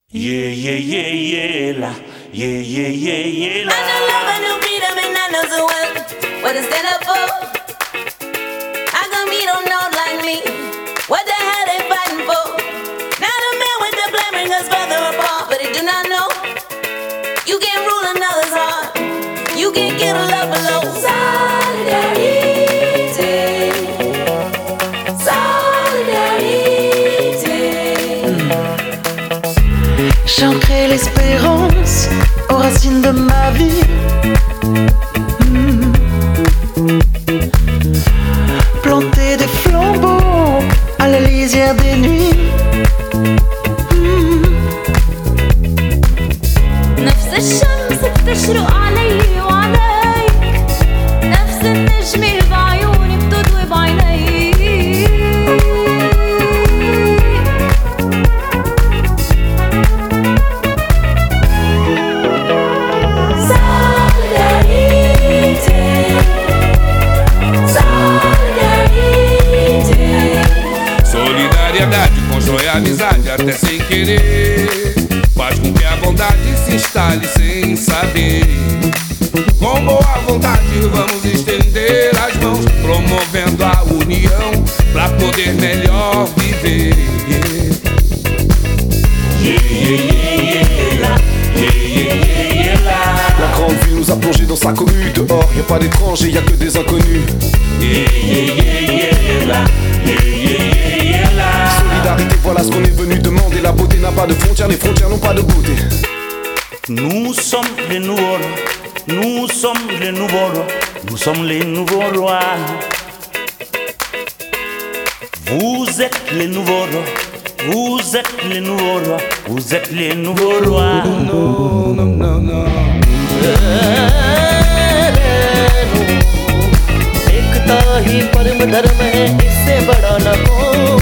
Yeah, yeah, yeah, yeah, la. Yeah, yeah, yeah, yeah, la. I know love, I know freedom, and I know so well what to stand up for. How come you don't know like me? What the hell they fighting for? Now the man with the blame bring us further apart, but they do not know. You can't rule another's heart. You can't get a love below. Solidarité. J'ancrais l'espérance aux racines de ma vie. Planter des flambeaux à la lisière des nuits. نفس الشمس بتشرق علي وعليك، نفس النجمة بعيوني بتضوي بعينيك. Solidariedade constrói amizade até sem querer, faz com que a bondade se instale sem saber. Com boa vontade vamos estender as mãos, promovendo a união pra poder melhor viver. La grande ville nous a plongé dans sa commune. Dehors, y'a pas d'étrangers, y'a que des inconnus. Solidarité, voilà ce qu'on est venu demander. La beauté n'a pas de frontières, les frontières n'ont pas de beauté. Nous sommes les nouveaux rois, nous sommes les nouveaux rois, nous sommes les nouveaux rois. Vous êtes les nouveaux rois, vous êtes les nouveaux rois, vous êtes les nouveaux rois. No, no, no, no. एकता ही परम धर्म है, इससे बड़ा न हो.